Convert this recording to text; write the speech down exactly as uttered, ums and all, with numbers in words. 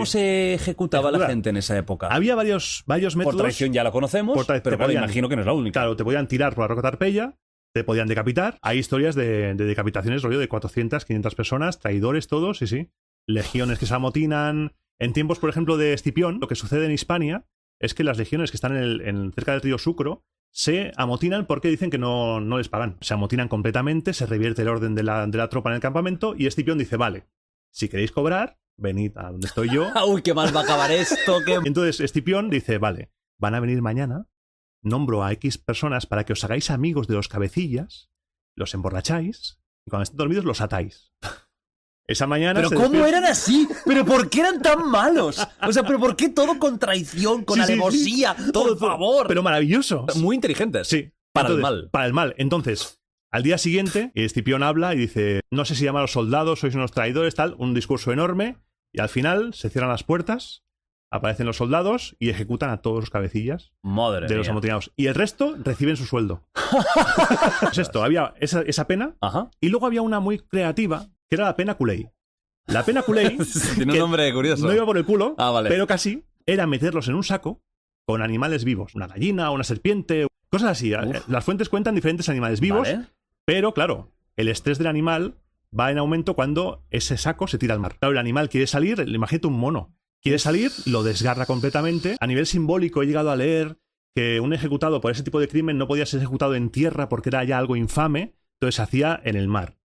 ¿Cómo se ejecutaba Ejecutar. la gente en esa época? Había varios, varios métodos. Por traición ya la conocemos, Por tra- pero te claro, podían- imagino que no es la única. Claro, te podían tirar por la roca Tarpeya, te podían decapitar. Hay historias de, de decapitaciones, rollo de cuatrocientas, quinientas personas, traidores todos, sí, sí. Legiones que se amotinan. En tiempos, por ejemplo, de Escipión, lo que sucede en Hispania es que las legiones que están en el- en, cerca del río Sucro se amotinan porque dicen que no, no les pagan. Se amotinan completamente, se revierte el orden de la, de la tropa en el campamento y Escipión dice, vale, si queréis cobrar, venid a donde estoy yo. Uy, qué mal va a acabar esto. Qué... Entonces Escipión dice, vale, van a venir mañana, nombro a X personas para que os hagáis amigos de los cabecillas, los emborracháis y cuando estén dormidos los atáis. Esa mañana... ¿Pero se cómo despierta- eran así? ¿Pero por qué eran tan malos? O sea, ¿pero por qué todo con traición, con Sí, sí, sí. alevosía? Todo, Por todo. favor. Pero maravilloso. Muy inteligentes. Sí. Para el Entonces, mal. Para el mal. Entonces, al día siguiente, Escipión habla y dice, no sé si llama a los soldados, sois unos traidores, tal, un discurso enorme, y al final se cierran las puertas, aparecen los soldados y ejecutan a todos los cabecillas Madre de los mía. amotinados. Y el resto reciben su sueldo. Es esto, había esa, esa pena, Ajá. y luego había una muy creativa, que era la pena culé. La pena culé, Tiene un que nombre curioso. no iba por el culo, Ah, vale. pero casi, era meterlos en un saco con animales vivos. Una gallina, una serpiente, cosas así. Uf. Las fuentes cuentan diferentes animales vivos, Vale. pero claro, el estrés del animal va en aumento cuando ese saco se tira al mar. Claro, el animal quiere salir, imagínate un mono, quiere salir, lo desgarra completamente. A nivel simbólico he llegado a leer que un ejecutado por ese tipo de crimen no podía ser ejecutado en tierra porque era ya algo infame, entonces se hacía en el mar.